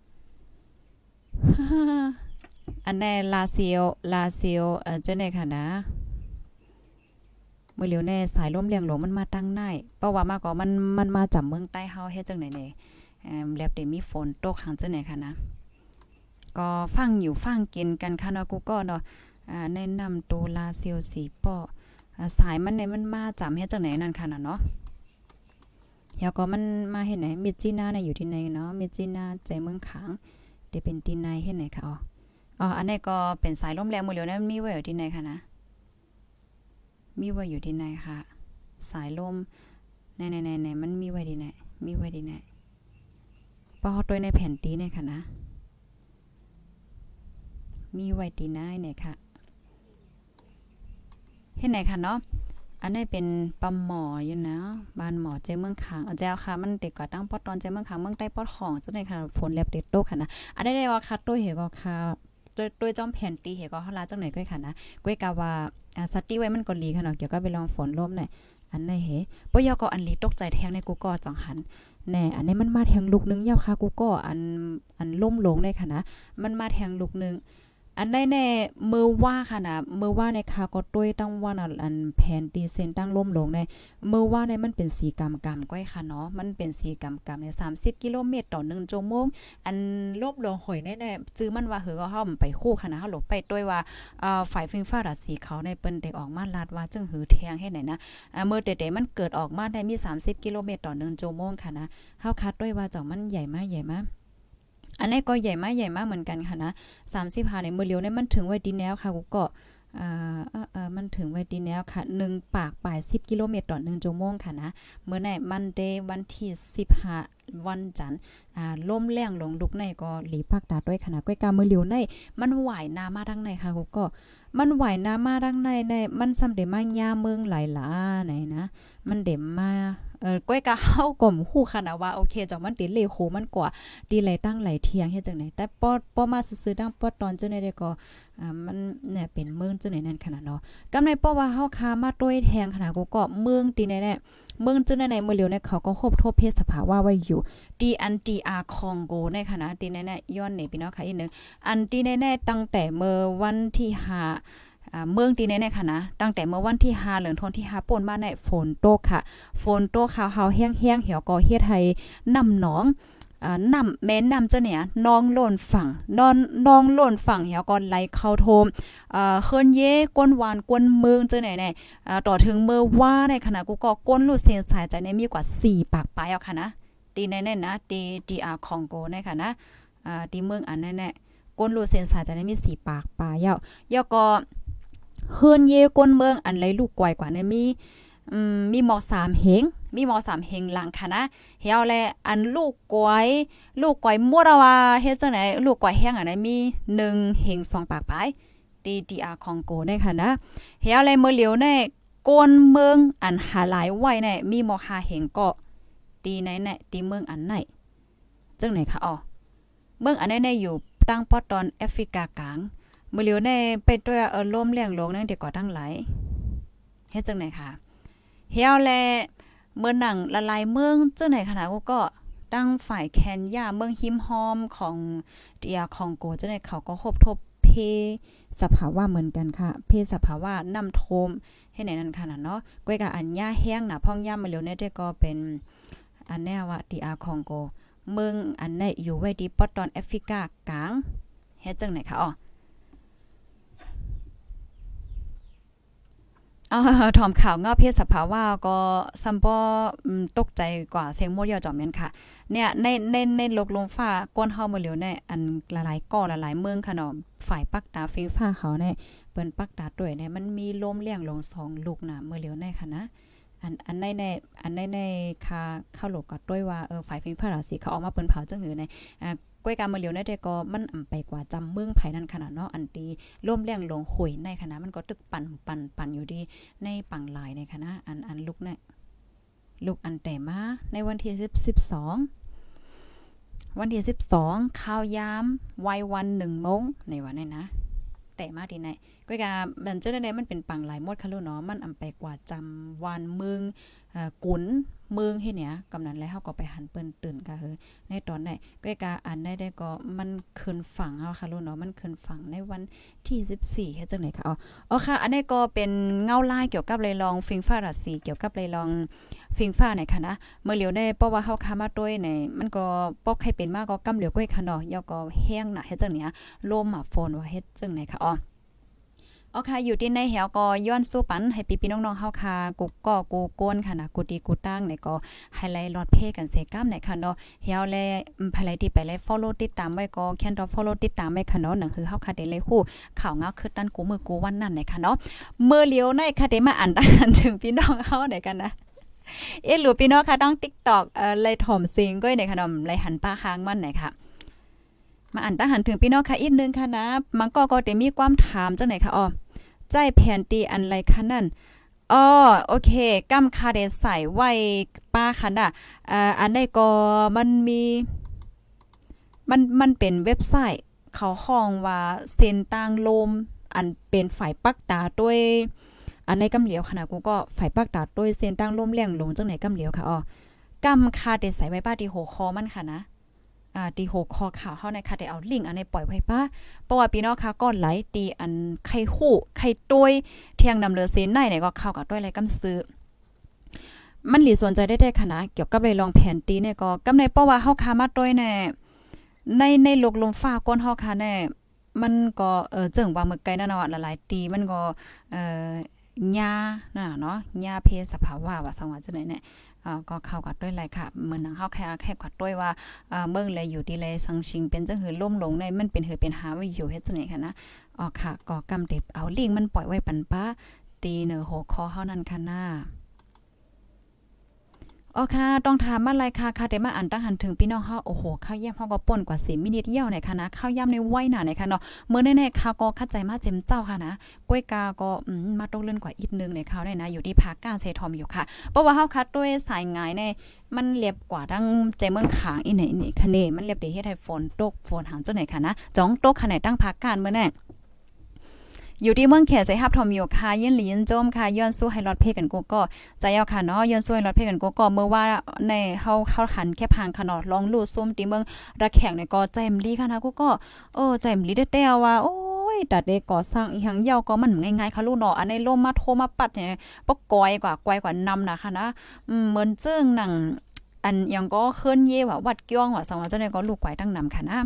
อันนี้ลาซิโอลาซิโอเอ่อจังได๋ค่ะนะมื้อเหลียวแน่สายลมเลี้ยงหลงมันมาตั้งไหนเพราะว่ามาก็มันมันมาจากเมืองใต้เฮาเฮ็ดจังได๋นี่เอ่อเรียบได้มีฝนตกหังจังได๋ค่ะนะก็ฟังอยู่ฟังกินกันค่ะเนาะกูก็เนาะอ่าแนะนำตัวลาเซียวสีป้ออ่าสายมันเนี่ยมันมาจำเฮ็ดจังไหนนั่นค่ะน่ะเนาะแล้วก็มันมาเฮ็ดไหนมิจินาเนี่ยอยู่ที่ไหนเนาะมิจินาใจเมืองขางเดี๋ยวเป็นที่ไหนเฮ็ดไหนค่ะอ๋ออ๋ออันนี้ก็เป็นสายลมแรงมื้อเหลียวนั้นมีไว้อยู่ที่ไหนค่ะนะมีไว้อยู่ที่ไหนค่ะสายลมไหนๆๆๆมันมีไว้ที่ไหนมีไว้ที่ไหนป้อตัวในแผ่นตีเนี่ยค่ะนะมีไว้ที่ไหนเนี่ยค่ะเฮ็ดไหนค่ะเนาะอันนี้เป็นปั๊มหมออยู่นะบ้านหมอใจเมืองขางเอาแจ้วค่ะมันติดก่อตั้งปอตอนใจเมืองขางเมืองใต้ปอดของจังได๋ค่ะฝนแลบเด็ดโตค่ะนะอันได้ได้ว่าค่ะตัวเหก็ค่ะตัวตัวจอมแผ่นตีเหก็เฮาลาจังไหนก้อยค่ะนะก้อยกะว่าอ่าสติไว้มันก็ลีค่ะเนาะเกี่ยวกับไปลองฝนลมเนี่ยอันได้เหบ่ยอก็อันลีตกใจแทงในกูก็จังหันแน่อันนี้มันมาแทงลูกนึงยาวค่ะกูก็อันอันล่มลงได้ค่ะนะมันมาแทงลูกนึงอันได้แน่มือว่าค่ะนะมือว่าในคาก็ต้วยตั้งว่าอันแผนตีเซนตั้งล่มลงในมือว่าในมันเป็นสีกำกำก้อยค่ะเนาะมันเป็นสีกำกำในสามสิบกิโลเมตรต่อหนึ่งชั่วโมงอันลบลงหอยแน่ๆจื้อมันว่าเหือก็เฮาไปคู่ค่ะนะเฮาหลบไปต้วยว่าเอ่อฝ่ายฟิงฟ้ารัดสีเขาในเปิ้นได้ออกมาลาดว่าจึงหือแทงให้ไหนนะอ่าเมื่อเตๆมันเกิดออกมาได้มีสามสิบกิโลเมตรต่อหนึ่งชั่วโมงค่ะนะเฮาคัดด้วยว่าจ่องมันใหญ่มากใหญ่มากอันนี้ก็ใหญ่มากใหญ่มากเหมือนกันค่ะนะสามสิบห้าในมือเลียวเนี่ยมันถึงไว้ดีแนวค่ะกูก็อ่าเออเออมันถึงไว้ดีแนวค่ะหนึ่งปากปลายสิบกิโลเมตรต่อหนึ่งชั่วโมงค่ะนะเมื่อไหนมันเดย์วันที่สิบห้าวันจันทร์อ่าลมแรงลงลุกในก็หลีภาคตาด้วยค่ะนะก้อยกามือเลียวในมันไหวน้ำมาทางในค่ะกูก็มันไหวน้ำมาทางในในมันซ้ำเดมาย่าเมืองหลายหลาไหนนะมันเดมาเออก้อยกะเฮาก็ฮู้ค่ะนะว่าโอเคจังมันติเลโคมันกว่าตีไหลตั้งไหลเที่ยงเฮ็ดจังได๋แต่ปอดปอมาซื่อๆดังปอดตอนจังได๋ได้ก็อ่ามันเนี่ยเป็นเมืองจังได๋นั่นขนาดเนาะกำในปอว่าเฮาคามาต้วยแทงขนาดกูก็เมืองตีแน่ๆเมืองจังได๋ในมื้อเร็วเนี่ยเขาก็คบทบเพศสภาวะไว้อยู่ตีอันตีอาคองโกในขณะตีแน่ๆย้อนนี่พี่น้องค่ะอีกนึงอันตีแน่ๆตั้งแต่เมื่อวันที่ห้าอ่าเมืองตีแน่ๆค่ะนะตั้งแต่เมื่อวันที่ห้าเหลืองทนที่ห้าป่นมาในฝนตกค่ะฝนตกขาวๆแห้งๆเหี่ยวก็เฮ็ดให้น้ำหนองอ่าน้ำแม่น้ำเจ้าเนี่ยนองล้นฝั่งนอนนองล้นฝั่งเหี่ยวก็ไหลเข้าโทมอ่าเฮิรนเย่ก้นหวานก้นเมืองเจ้าไหนเนี่ยอ่าต่อถึงเมื่อว่าในขณะกูก็ก้นลูดเสียนสายใจในมีกว่าสี่ปากปลายเอาค่ะนะตีแน่ๆนะตีดีอาร์คองโกในค่ะนะอ่าตีเมืองอันแน่ๆก้นลูดเสียนสายใจในมีสี่ปากปลายเอาแล้วก็เฮือนเยก้นเมืองอันไรลูกกวยกว่าเนี่ยมีอืมมีหมอกสามเหงมีมสามเฮงหลังค่ะนะเฮียวแลอันลูกก้อยลูกก้อยมั่วว่าเฮ็ดจังไหนลูกก้อยแห้งอันไหนมีหนึ่งเฮงสองปากปลายดี ดี อาร์ คองโกได้ค่ะนะเฮียวแลมื้อเหลียวในโกนเมืองอันหาหลายไว้ในมีมห้าเฮงก็ดีไหนแน่ดีเมืองอันไหนจังไหนคะอ๋อเมืองอันไหนในอยู่ตั้งปอตอนแอฟริกากลางมื้อเหลียวในไปด้วยเออล่มเลี้ยงลงนั่นเดี๋ยวก็ตั้งหลายเฮ็ดจังไหนค่ะเฮียวแลเมืองหนังละลายเมืองจังไหนขนาดก็ตั้งฝ่ายแคนยาเมืองฮิมฮอมของเดียคองโกจังไหนเขาก็คบทบเพสภาวะเหมือนกันค่ะเพสภาวะน้ำท่วมให้ไหนนั้นขนาดเนาะก้อยกับอันย่าแห้งน่ะพ่องย่ามาเร็วเนี่ยได้ก็เป็นอันแน่ว่าดีอาร์คองโกเมืองอันไหนอยู่ไว้ดีปอตอนแอฟริกากลางเฮ็ดจังไหนคะอ๋ออ๋อถอมข่าวเงาเพศสภาวะก็ซัมปอตกใจกว่าเสียงโมดยอจอมแม่นค่ะเนี่ยในในในโลกลมฟ้าก้นเฮามาเหลียวในอันหลายๆก่อหลายๆเมืองค่ะเนาะฝ่ายปักตาไฟฟ้าเขาเนี่ยเปิ้นปักตาด้วยเนี่ยมันมีลมเลี้ยงลงสองลูกน่ะเมื่อเหลียวในค่ะนะอันอันในในอันในในคาเข้าโลกก็ด้วยว่าเออฝ่ายไฟฟ้าราศีเขาออกมาเปิ้นเผาจังหือในอ่าก้อยการมาเหลียวในแต่ก็มันอำไปกว่าจำเมืองไผนั่นขนาดเนาะอันตีร่มแรงลงหุยในคณะมันก็ตึกปั่นปั่นปั่นอยู่ดีในปังหลายในคณะอันอันลุกเนี่ยลุกอันแต่มาในวันที่สิบสองวันที่สิบสองข้าวยามวัยวันหนึ่งโมงในวันนี้นะแต่มาที่ไหนก้อยกามันเจ้าได้มันเป็นปังหลายหมดค่ะลูกเนาะมันอำไปกว่าจำวันเมืองเอ่อกุนเมืองเฮ็ดเนี่ยกำนั้นแล้วเฮาก็ไปหันเปิ้นตื่นค่ะเฮ้ในตอนไหนก้อยกาอันได้ได้ก็มันขึ้นฝั่งเฮาค่ะลูกเนาะมันขึ้นฝั่งในวันที่สิบสี่เฮ็ดจังได๋ค่ะอ๋ออ๋อค่ะอันนี้ก็เป็นเงาลายเกี่ยวกับเลยลองฟิงฟ้าราศีเกี่ยวกับเลยลองฟิงฟ้าไหนค่ะนะเมื่อเหลียวได้เพราะว่าเฮาค้ามาด้วยในมันก็ปอกให้เป็นมากก็กำเหลียวก้อยค่ะเนาะยอก็แห้งน่ะเฮ็ดจังเนี้ยลมอ่ะฝนว่าเฮ็ดจังไหนค่ะอ๋ออ๋อค่ะอยู่ที่ในแหวก็ย้อนสู้ปันให้พี่ๆน้องๆเฮาค่ะกูก็กูโกนค่ะนะกูดีกูตั้งเนี่ยก็ไฮไลท์ลอดเพกันเสก้ามไหนค่ะเนาะเฮาแลภายไลท์ที่ไปไลฟ์ follow ติดตามไว้ก็แคนดอ follow ติดตามไว้ค่ะเนาะนั่นคือเฮาค่ะได้เลยฮู้ข่าวเงาคือตันกูมือกูวันนั้นไหนค่ะเนาะเมื่อเลี้ยวในค่ะได้มาอ่านถึงพี่น้องเฮาได้กันนะเอ๊ะหรือพี่น้องค่ะต้อง TikTok เอ่อเลยถ่อมซิงก้อยไหนค่ะเนาะเลยหันป้าค้างมันไหนค่ะมาอ่านตาหันถึงพี่น้องค่ะอีกนึงค่ะนะมันก็ก็ได้มีความถามจังไหนค่ะอ๋อใจแผ่นตีอันไรคะนั่นอ๋อโอเคกำคาเดใส่ไว้ป้าค่ะน่ะอ่าอันใดก็มันมีมันมันเป็นเว็บไซต์เขาห้องว่าเซนต่างลมอันเป็นฝ่ายปักตาด้วยอันในกำเหลียวค่ะนะกูก็ฝ่ายปักตาด้วยเซนต่างลมเลี้ยงลงจังไหนกำเหลียวค่ะอ๋อกำคาเดใส่ไว้ป้าที่หัวคอมันค่ะนะอ่าตีโหคอข่าวเฮาในค่ะได้เอาลิงก์อันนี้ปล่อยไว้ป้าเพราะว่าพี่น้องค่ะก็ไหลตีอันไข่ฮู้ไข่ต้วยเที่ยงนำเลือเซนในเนี่ยก็เข้ากับด้วยอะไรกำซื้อมันหลีสนใจได้ได้ค่ะนะเกี่ยวกับเลยลองแผนตีเนี่ยก็กำในเพราะว่าเฮาค้ามาต้วยแน่ในในโลกลมฟ้าก้นเฮาค่ะแน่มันก็เอ่อเจิงว่าเมื่อไกลนั่นเนาะหลายๆตีมันก็เอ่อยาน่ะเนาะยาเพศสภาวะว่าสังว่าจังได๋เนี่ยอ่าก็เข้ากับด้วยไรค่ะเหมือนหนังเฮาแค่แค่กัดด้วยว่าอ่าเบิ่งเลยอยู่ดีเลยสังชิงเป็นจังหือล่มลงในมันเป็นหือเป็นหาไว้อยู่เฮ็ดจังได๋ค่ะนะอ๋อค่ะก็กำเด็บเอาลิงมันปล่อยไว้ปันป้าตีเหนือหัวคอเฮานั่นค่ะนะอ๋อค่ะต้องถามอะไรค่ะค่ะได้มาอ่านตั้งหันถึงพี่น้องเฮาโอ้โหข้าวย่ำเฮาก็ป่นกว่าสิบมินิทเหี่ยวไหนค่ะนะข้าวย่ำในไว้หนาไหนค่ะเนาะมื้อแน่ๆข้าวก็คัดใจมาเจ็มเจ้าค่ะนะก้วยกาก็อืมมาตกเลื่อนกว่าอีกนึงในข้าวได้นะอยู่ที่ภาคกลางเซทอมอยู่ค่ะเพราะว่าเฮาคัดด้วยสายงายในมันเรียบกว่าดังใจเมืองขางอีไหนนี่คะเนมันเรียบได้เฮ็ดให้ฝนตกฝนหางจังไหนค่ะนะจ้องตกขนาดตั้งภาคกลางมื้อแน่อยู่ที่เมืองแขใส่ฮับทอมอยู่ค่ะยินหลียินโจมค่ะย้อนสู้ให้รอดเพกันกูก็ใจเอาค่ะเนาะย้อนสู้ให้รอดเพกันกูก็เมื่อว่าในเฮาเฮาหันแค่พางค่ะเนาะลองลู่ซุ่มติเมืองระแข่งในก็ใจมลีค่ะนะกูก็โอ้ใจมลีได้แต่ว่าโอ้ยตัดได้ก่อสร้างอีหังยาวก็มันง่ายๆค่ะลูกเนาะอันในลมมาโทรมาปัดเนี่ยปกกอยกว่ากวยกว่านำน่ะค่ะนะอืมเหมือนเจิ้งหนังอันยังก็เคลื่อนเย่ว่าวัดเกี้ยงว่าสังว่าจังได๋ก็ลูกกวยตั้งนำค่ะนะ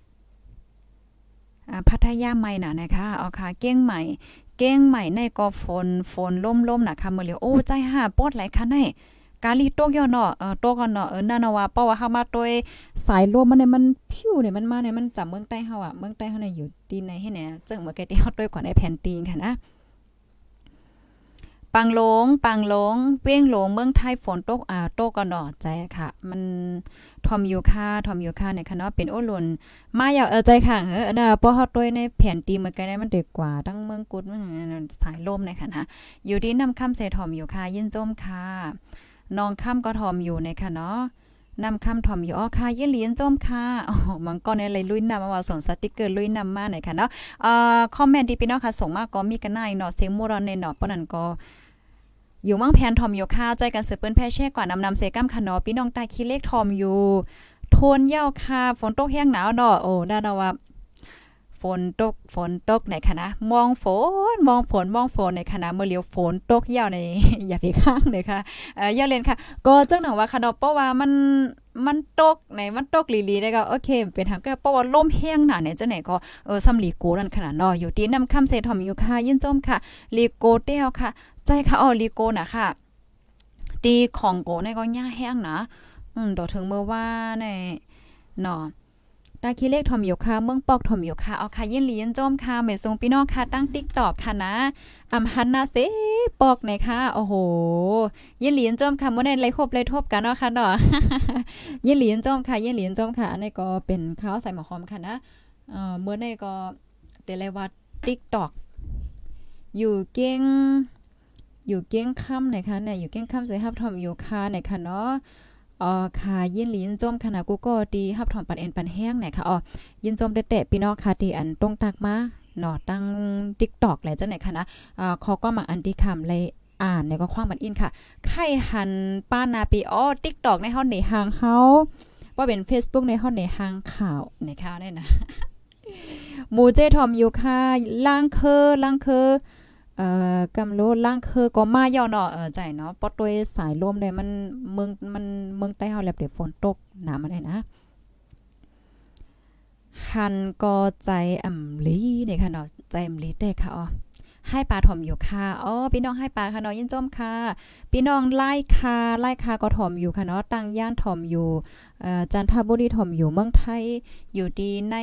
พัทยาใหม่น่ะนะคะเอาค่ะเก้งใหม่เก้งใหม่ในก็ฝนฝนล่มๆน่ะค่ะมื้อเหลียวโอ้ใจหาปอดไหลค่ะในกาลีตกย่อเนาะเออตกกันเนาะเออนั่นน่ะว่าเพราะว่าเฮามาโดยสายลมมันเนี่ยมันพิ้วเนี่ยมันมาเนี่ยมันจับเมืองใต้เฮาอ่ะเมืองใต้เฮาเนี่ยอยู่ตีไหนให้แหน่จังเมื่อกี้ที่เฮาด้วยกว่าในแผ่นตีนค่ะนะปังหลงปังหลงเว้งหลงเมืองไทยฝนตกอ่าตกก็หนอใจค่ะมันทอมอยู่ค่ะทอมอยู่ค่ะในคณะเป็นโอหล่นมาอย่าเออใจค่ะเออน่ะเพราะเฮาต้วยในแผนตีมันก็ได้มันเด็กกว่าตั้งเมืองกุดมันสายลมในค่ะนะอยู่ที่นำค่ำเสทอมอยู่ค่ะยินจมค่ะน้องค่ำก็ทอมอยู่ในค่ะเนาะนำคำถ่อมอยู่อ้อค่ะยินเหรียญจมค่ะอ๋อมังกรในเลยลุยนำมาว่าส่งสติกเกอร์ลุยนำมาหน่อยค่ะเนาะเอ่อคอมเมนต์ที่พี่น้องค่ะส่งมาก็มีกันหน้าเนาะเสียงโมรอนในเนาะปะนั้นก็อยู่มั่งแพนทอมอยู่ค่ะใจกันสืบเปิ้นแพ่แช่กว่านำนำเสกัมค่ะเนาะพี่น้องตาขี้เล็กทอมอยู่โทนเย้าค่ะฝนตกแห้งหนาวเนาะโอ้ได้นะว่าฝนตกฝนตกไหนคะนะมองฝนมองฝนมองฝนในคณะเมื่อเลียวฝนตกเย้าในอย่าไปข้างเลยค่ะเอ่ออย่าเล่นค่ะก็จังหนังว่าค่ะเนาะเพราะว่ามันมันตกไหนมันตกลีๆได้ก็โอเคเป็นทางก็เพราะว่าลมแห้งหนาเนี่ยจังไหนก็เออซ้ำลีโกนั่นขนาดเนาะอยู่ที่นำคำเสทอมอยู่ค่ะยินจมค่ะลีโกเต้วค่ะใจค่ะอ๋อลีโกน่ะค่ะตีของโกในก็ย่าแห้งนะอืมต่อถึงเมื่อว่าในเนาะตาคีเลขทอมอยู่ค่ะเมืองปอกทอมอยู่ค่ะเอาค่ะยินหลียินจมค่ะแม่ทรงพี่น้องค่ะตั้ง TikTok ค่ะนะอำหันนะเสปอกไหนค่ะโอ้โหยินหลียินจมค่ะมื้อนี้ไลฟ์ครบไลฟ์ทบกันเนาะค่ะเนาะยินหลียินจมค่ะยินหลียินจมค่ะอันนี้ก็เป็นข้าวใส่หมอหอมค่ะนะเอ่อมื้อนี้ก็แต่เลยว่า TikTok อยู่เก่งอยู่เก้งค่ำไหนคะเนี่ยอยู่เก้งค่ำใส่ฮับทอมอยู่ค่ะไหนคะเนาะอ๋อค่ะยินหลียินจมค่ะนะกูก็ดีฮับถอนปันเอ็นปันแห้งไหนค่ะอ๋อยินจมเตะๆพี่น้องค่ะที่อันตรงตักมาเนาะตั้ง TikTok แหละจังไหนค่ะนะอ่าเขาก็มักอันที่คำเลยอ่านในก็คว้างมันอินค่ะไข่หันป้านาปีอ๋อ TikTok ในเฮาในหางเฮาว่าเป็น Facebook ในเฮาในหางข่าวในข่าวเนี่ยนะหมูเจทอมอยู่ค่ะล่างเคอล่างเคอเอ่อกำโลล่างคือก็มาย่อเนาะเออใจเนาะปอดด้วยสายลมได้มันเมืองมันเมืองใต้เฮาแลบเดี๋ยวฝนตกหนามาได้นะหันก็ใจอ่ำลีเนี่ยค่ะเนาะใจอ่ำลีเด้ค่ะอ๋อให้ปลาถ่อมอยู่ค่ะอ๋อพี่น้องให้ปลาค่ะเนาะยินจมค่ะพี่น้องไล่คาไล่คาก็ถ่อมอยู่ค่ะเนาะตั้งย่านถ่อมอยู่เอ่อจันทบุรีถ่อมอยู่เมืองไทยอยู่ดีใน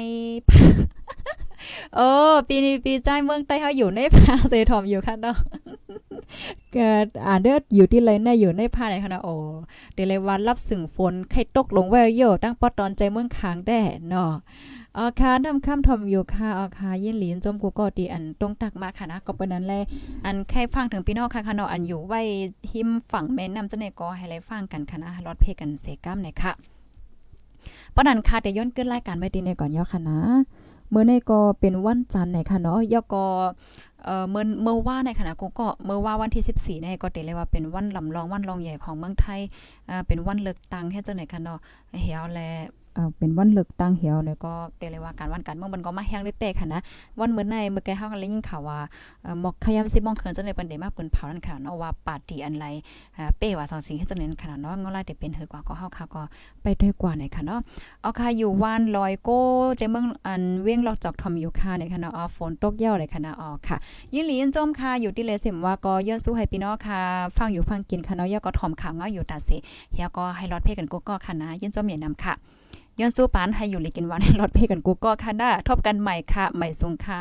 โอ้ปีนี้ปีใจเมืองใต้เฮาอยู่ในภาเสถอมอยู่ค่ะเนาะเกิดอ่าเด้ออยู่ที่ไรเนี่ยอยู่ในภาไหนค่ะนะโอ้เดเลยวันรับสึงฝนไข่ตกลงแววโยตั้งปอตอนใจเมืองค้างแด่เนาะอ๋อค่ะนำคำทอมอยู่ค่ะอ๋อค่ะยินหลีนจมกูก็ดีอันตรงตักมาค่ะนะก็เป็นนั้นแลอันใครฟังถึงพี่น้องค่ะค่ะเนาะอันอยู่ไว้หิมฝั่งแม่น้ำจังได๋ก็ให้ไลฟังกันค่ะนะรอดเพกันเสก้ามหน่อยค่ะปอนั้นค่ะแต่ย้อนขึ้นรายการไว้ดีในก่อนย่อค่ะนะเมื่อในก็เป็นวันจันทร์ไหนค่ะเนาะยก็เอ่อเมื่อเมื่อว่าในขณะกูก็เมื่อว่าวันที่สิบสี่ในก็ได้เลยว่าเป็นวันลำลองวันรองใหญ่ของเมืองไทยอ่าเป็นวันเลือกตั้งเฮ็ดจังได๋ค่ะเนาะเหี่ยวแลเอ่อเป็นวันเลือกตั้งเหี่ยวเนี่ยก็ได้เลยว่าการวันการเมืองมันก็มาแฮงได้แต่ค่ะนะวันมื้อในเมื่อแกเฮาก็ได้ยินข่าวว่าเอ่อหมอกขยามสิบโมงคืนจังได๋เปิ้นได้มาเปิ้นเผานั่นค่ะเนาะว่าปาร์ตี้อันไรอ่าเป้ว่าสองสิ่งเฮ็ดจังได๋ขนาดเนาะเงาลายได้เป็นเฮอกว่าก็เฮาค่ะก็ไปด้วยกว่าไหนค่ะเนาะเอาค่ะอยู่วานลอยโก้ใจเมืองอันเว้งลอกจอกทอมอยู่ค่ะเนี่ยค่ะเนาะอ๋อฝนตกเยาเลยค่ะเนาะอ๋อค่ะยินหลียินจมค่ะอยู่ที่เลสิมว่าก็ย้อนสู้ให้พี่น้องค่ะฟังอยู่ฟังกินค่ะเนาะยาก็ทอมข่าวเงาอยู่ตาเสเฮียก็ให้รอดเพกันกูก็ค่ะนะยินจมเหมียนำค่ะย้อนสู้ปานให้อยู่เลยกินวันให้รอดเพกันกูก็ค่ะนะทบกันใหม่ค่ะใหม่ทรงค่ะ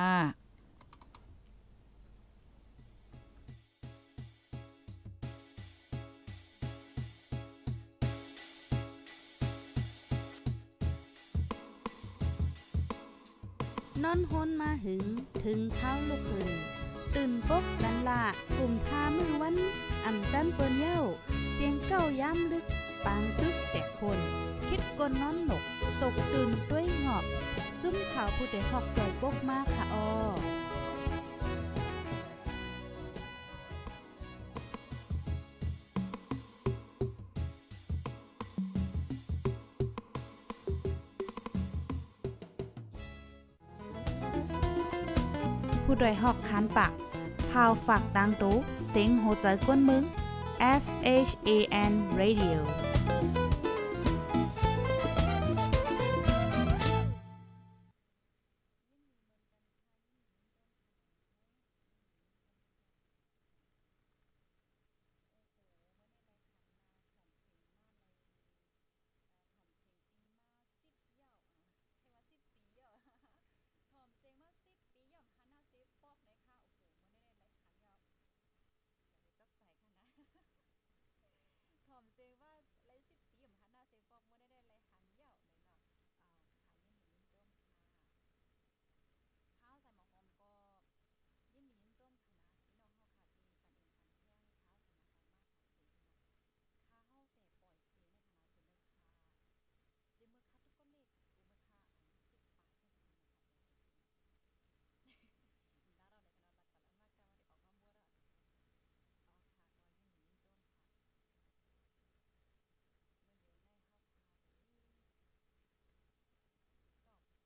นอนฮนมาหึงถึงเท้าลูกหึงตื่นปกกันละกลุ่มทามือวันอ่ำจันเปิ้นเย้าเสียงเก้าย้ำลึกปางตึกแต่คนคิดกนนอนหนกตกตื่นด้วยหงอบจุ้มข่าวผู้ใดหอกใจปกมากค่ะออผู้ใดหอกคานปากพาวฝากดังตู้เสียงโหใจกวนมึง S H A N Radio